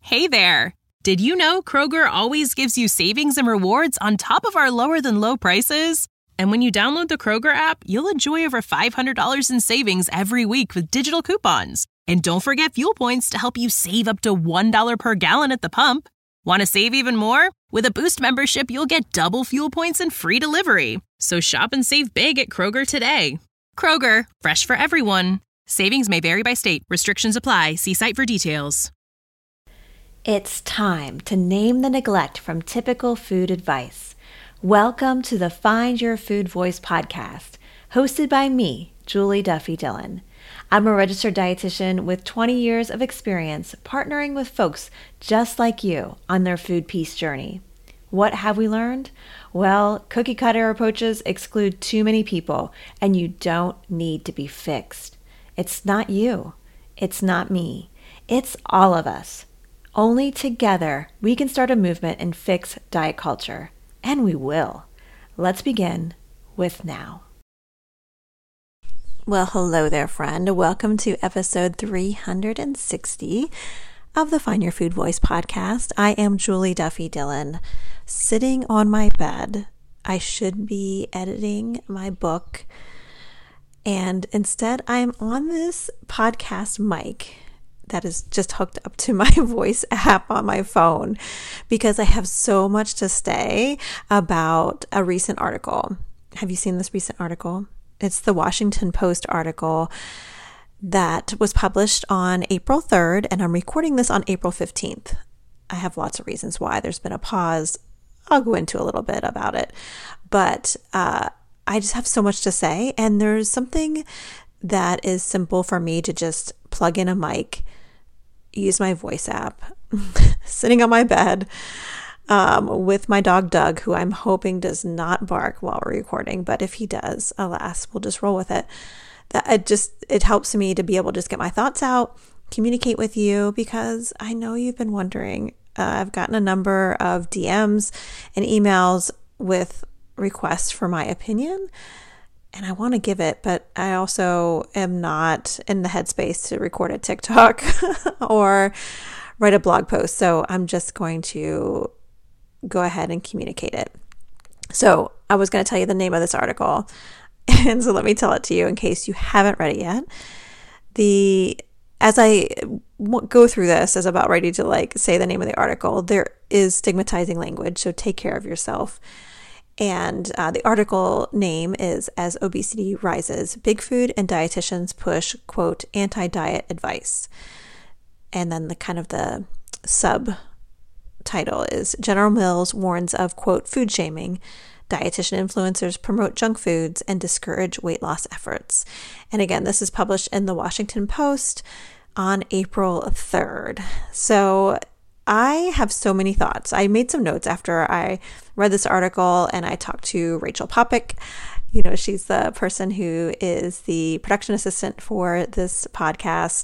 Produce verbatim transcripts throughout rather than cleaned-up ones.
Hey there! Did you know Kroger always gives you savings and rewards on top of our lower-than-low prices? And when you download the Kroger app, you'll enjoy over five hundred dollars in savings every week with digital coupons. And don't forget fuel points to help you save up to one dollar per gallon at the pump. Want to save even more? With a Boost membership, you'll get double fuel points and free delivery. So shop and save big at Kroger today. Kroger, fresh for everyone. Savings may vary by state. Restrictions apply. See site for details. It's time to name the neglect from typical food advice. Welcome to the Find Your Food Voice podcast, hosted by me, Julie Duffy Dillon. I'm a registered dietitian with twenty years of experience partnering with folks just like you on their food peace journey. What have we learned? Well, cookie cutter approaches exclude too many people, and you don't need to be fixed. It's not you. It's not me. It's all of us. Only together we can start a movement and fix diet culture. And we will. Let's begin with now. Well, hello there, friend. Welcome to episode three hundred sixty of the Find Your Food Voice podcast. I am Julie Duffy Dillon, sitting on my bed. I should be editing my book, and instead I'm on this podcast mic that is just hooked up to my voice app on my phone because I have so much to say about a recent article. Have you seen this recent article? It's the Washington Post article that was published on April third, and I'm recording this on April fifteenth. I have lots of reasons why. There's been a pause. I'll go into a little bit about it, but uh, I just have so much to say, and there's something that is simple for me to just plug in a mic, use my voice app, sitting on my bed um, with my dog Doug, who I'm hoping does not bark while we're recording, but if he does, alas, we'll just roll with it. That it just it helps me to be able to just get my thoughts out, communicate with you, because I know you've been wondering. Uh, I've gotten a number of D Ms and emails with requests for my opinion, and I want to give it, but I also am not in the headspace to record a TikTok or write a blog post. So I'm just going to go ahead and communicate it. So I was going to tell you the name of this article. And so let me tell it to you in case you haven't read it yet. The as I w- go through this, as I'm about ready to like say the name of the article, there is stigmatizing language. So take care of yourself. And uh, the article name is As Obesity Rises, Big Food and Dietitians Push, quote, Anti-Diet Advice. And then the kind of the subtitle is General Mills warns of, quote, food shaming. Dietitian influencers promote junk foods and discourage weight loss efforts. And again, this is published in the Washington Post on April third. So I have so many thoughts. I made some notes after I read this article, and I talked to Rachel Popick. You know, she's the person who is the production assistant for this podcast.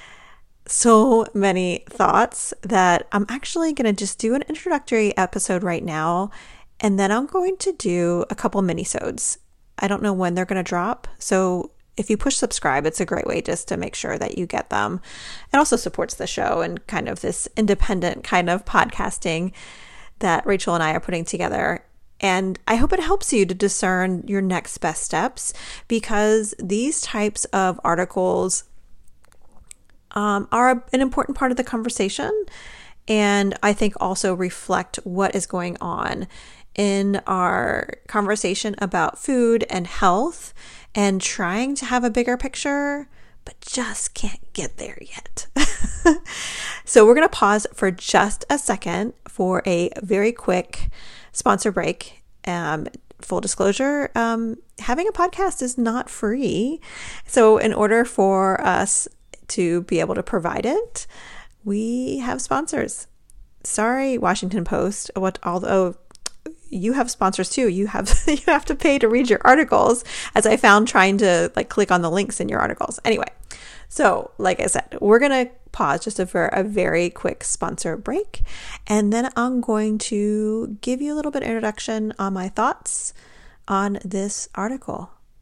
So many thoughts that I'm actually going to just do an introductory episode right now, and then I'm going to do a couple mini-sodes. I don't know when they're going to drop, so if you push subscribe, it's a great way just to make sure that you get them. It also supports the show and kind of this independent kind of podcasting that Rachel and I are putting together. And I hope it helps you to discern your next best steps, because these types of articles um, are an important part of the conversation. And I think also reflect what is going on in our conversation about food and health, and trying to have a bigger picture, but just can't get there yet. So we're going to pause for just a second for a very quick sponsor break. Um, full disclosure, um, having a podcast is not free. So in order for us to be able to provide it, we have sponsors. Sorry, Washington Post, what, although you have sponsors too. You have you have to pay to read your articles, as I found trying to like click on the links in your articles. Anyway, so like I said, we're going to pause just for a very quick sponsor break, and then I'm going to give you a little bit of introduction on my thoughts on this article.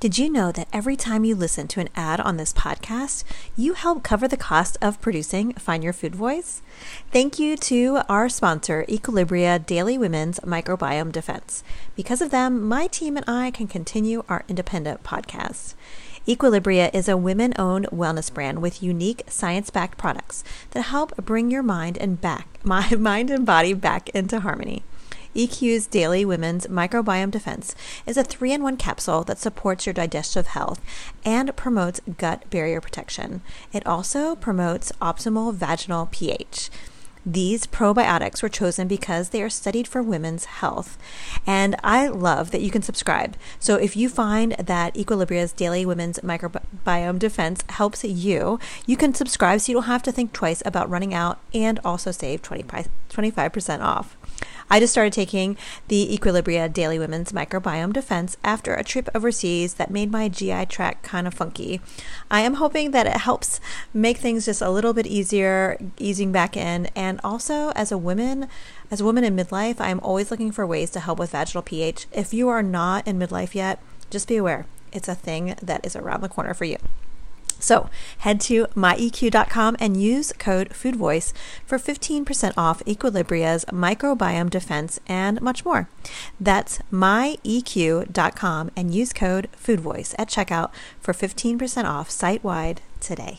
Did you know that every time you listen to an ad on this podcast, you help cover the cost of producing Find Your Food Voice? Thank you to our sponsor, Equilibria Daily Women's Microbiome Defense. Because of them, my team and I can continue our independent podcast. Equilibria is a women-owned wellness brand with unique science-backed products that help bring your mind and back, my mind and body back into harmony. E Q's Daily Women's Microbiome Defense is a three in one capsule that supports your digestive health and promotes gut barrier protection. It also promotes optimal vaginal pH. These probiotics were chosen because they are studied for women's health. And I love that you can subscribe. So if you find that Equilibria's Daily Women's Microbiome Defense helps you, you can subscribe so you don't have to think twice about running out and also save twenty-five percent off. I just started taking the Equilibria Daily Women's Microbiome Defense after a trip overseas that made my G I tract kind of funky. I am hoping that it helps make things just a little bit easier, easing back in. And also, as a woman, as a woman in midlife, I'm always looking for ways to help with vaginal pH. If you are not in midlife yet, just be aware. It's a thing that is around the corner for you. So head to my E Q dot com and use code FoodVoice for fifteen percent off Equilibria's Microbiome Defense and much more. That's my E Q dot com and use code FoodVoice at checkout for fifteen percent off site-wide today.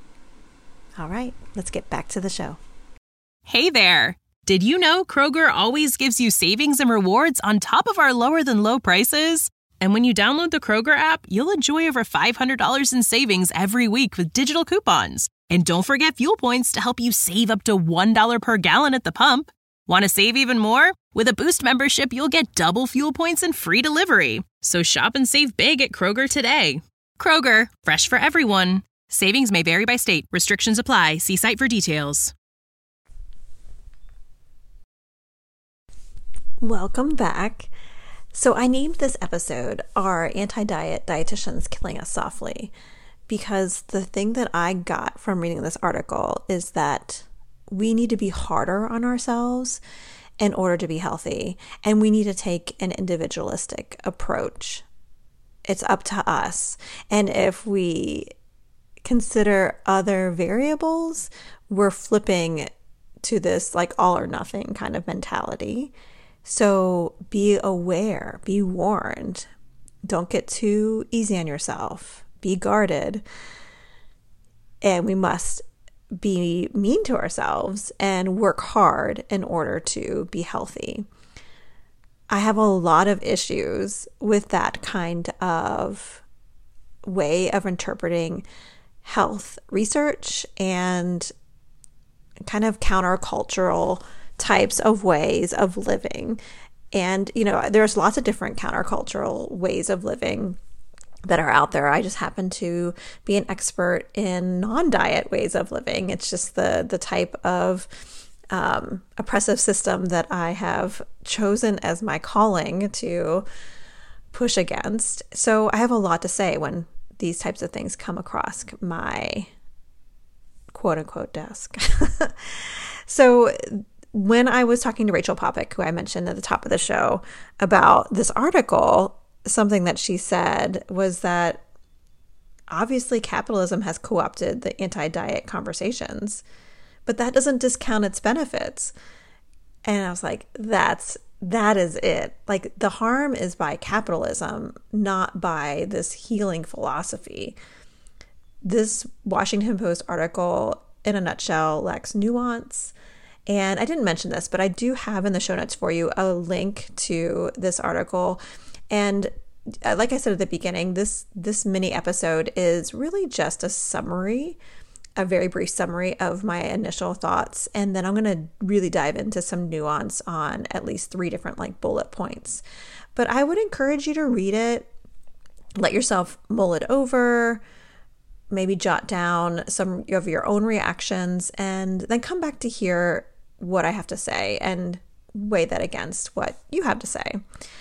All right, let's get back to the show. Hey there! Did you know Kroger always gives you savings and rewards on top of our lower than low prices? And when you download the Kroger app, you'll enjoy over five hundred dollars in savings every week with digital coupons. And don't forget fuel points to help you save up to one dollar per gallon at the pump. Want to save even more? With a Boost membership, you'll get double fuel points and free delivery. So shop and save big at Kroger today. Kroger, fresh for everyone. Savings may vary by state. Restrictions apply. See site for details. Welcome back. So I named this episode Are Anti-Diet Dietitians Killing Us Softly? Because the thing that I got from reading this article is that we need to be harder on ourselves in order to be healthy. And we need to take an individualistic approach. It's up to us. And if we consider other variables, we're flipping to this like all or nothing kind of mentality. So be aware, be warned. Don't get too easy on yourself. Be guarded. And we must be mean to ourselves and work hard in order to be healthy. I have a lot of issues with that kind of way of interpreting health research and kind of countercultural types of ways of living. And, you know, there's lots of different countercultural ways of living that are out there. I just happen to be an expert in non-diet ways of living. It's just the the type of um, oppressive system that I have chosen as my calling to push against. So I have a lot to say when these types of things come across my quote unquote desk. So when I was talking to Rachel Popick, who I mentioned at the top of the show, about this article, something that she said was that obviously capitalism has co-opted the anti-diet conversations, but that doesn't discount its benefits. And I was like, that's, that is it. Like the harm is by capitalism, not by this healing philosophy. This Washington Post article, in a nutshell, lacks nuance. And I didn't mention this, but I do have in the show notes for you a link to this article. And like I said at the beginning, this this mini episode is really just a summary, a very brief summary of my initial thoughts. And then I'm going to really dive into some nuance on at least three different like bullet points. But I would encourage you to read it, let yourself mull it over, maybe jot down some of your own reactions, and then come back to hear what I have to say and weigh that against what you have to say.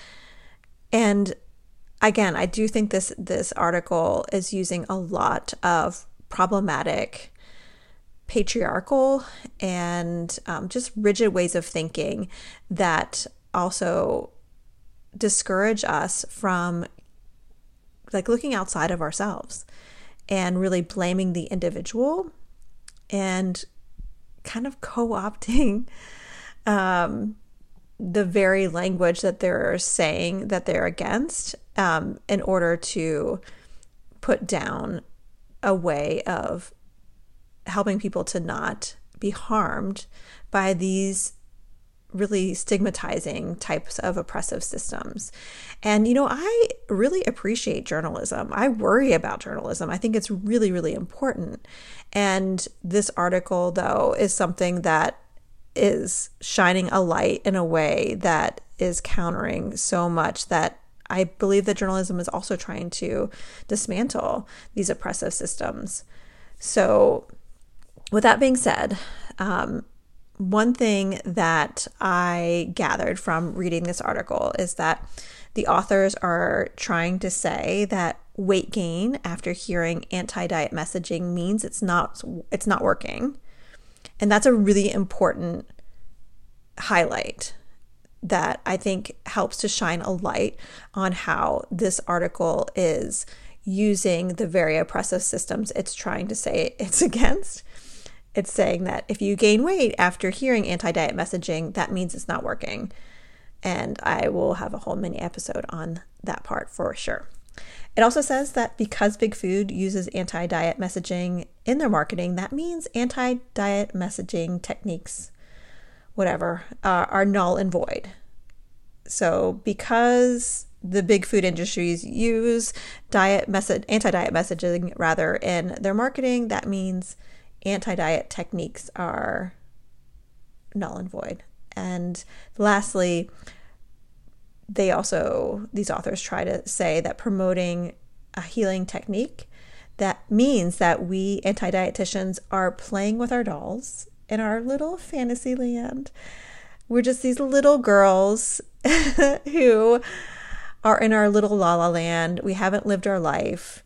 And again, I do think this this article is using a lot of problematic patriarchal and um, just rigid ways of thinking that also discourage us from like looking outside of ourselves and really blaming the individual and kind of co-opting um, the very language that they're saying that they're against um, in order to put down a way of helping people to not be harmed by these really stigmatizing types of oppressive systems. And, you know, I really appreciate journalism. I worry about journalism. I think it's really, really important. And this article, though, is something that is shining a light in a way that is countering so much that I believe that journalism is also trying to dismantle these oppressive systems. So with that being said, um, one thing that I gathered from reading this article is that the authors are trying to say that weight gain after hearing anti-diet messaging means it's not it's not working. And that's a really important highlight that I think helps to shine a light on how this article is using the very oppressive systems it's trying to say it's against. It's saying that if you gain weight after hearing anti-diet messaging, that means it's not working. And I will have a whole mini episode on that part for sure. It also says that because Big Food uses anti-diet messaging in their marketing, that means anti-diet messaging techniques, whatever, uh, are null and void. So because the big food industries use diet message, anti-diet messaging rather in their marketing, that means anti-diet techniques are null and void. And lastly, they also, these authors try to say that promoting a healing technique, that means that we anti-dietitians are playing with our dolls in our little fantasy land. We're just these little girls who are in our little la la land. We haven't lived our life.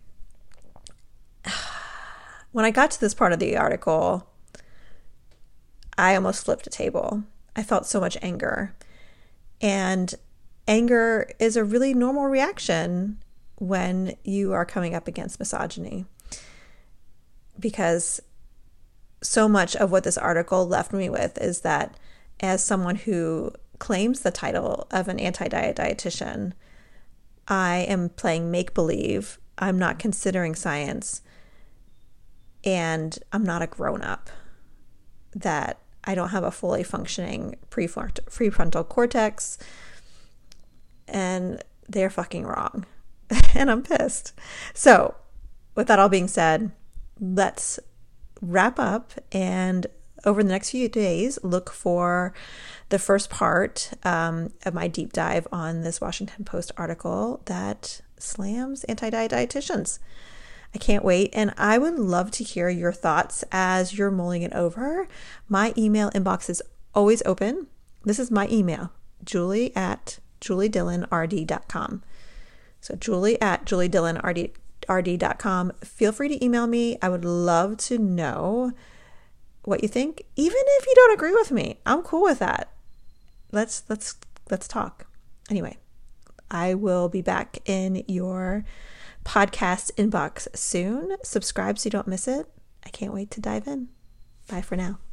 When I got to this part of the article, I almost flipped a table. I felt so much anger. And anger is a really normal reaction when you are coming up against misogyny. Because so much of what this article left me with is that as someone who claims the title of an anti-diet dietitian, I am playing make-believe. I'm not considering science. And I'm not a grown-up, that I don't have a fully functioning prefrontal cortex, and they're fucking wrong, and I'm pissed. So with that all being said, let's wrap up, and over the next few days, look for the first part um, of my deep dive on this Washington Post article that slams anti-diet dietitians. I can't wait, and I would love to hear your thoughts as you're mulling it over. My email inbox is always open. This is my email, julie at julie dillon r d dot com. So julie at julie dillon r d dot com. Feel free to email me. I would love to know what you think, even if you don't agree with me. I'm cool with that. Let's let's let's talk. Anyway, I will be back in your podcast inbox soon. Subscribe so you don't miss it. I can't wait to dive in. Bye for now.